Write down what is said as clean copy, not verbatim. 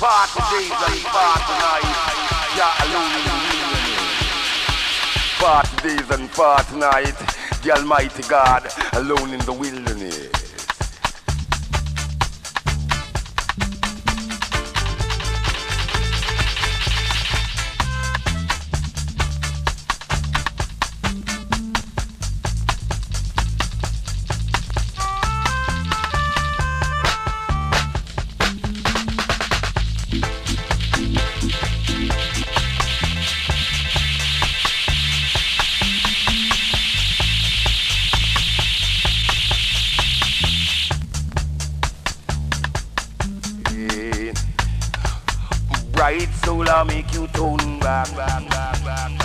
Party days and party nights. Yeah, alone in the wilderness. Party days and party night. The Almighty God alone in the wilderness. Bright soul, I make you turn back.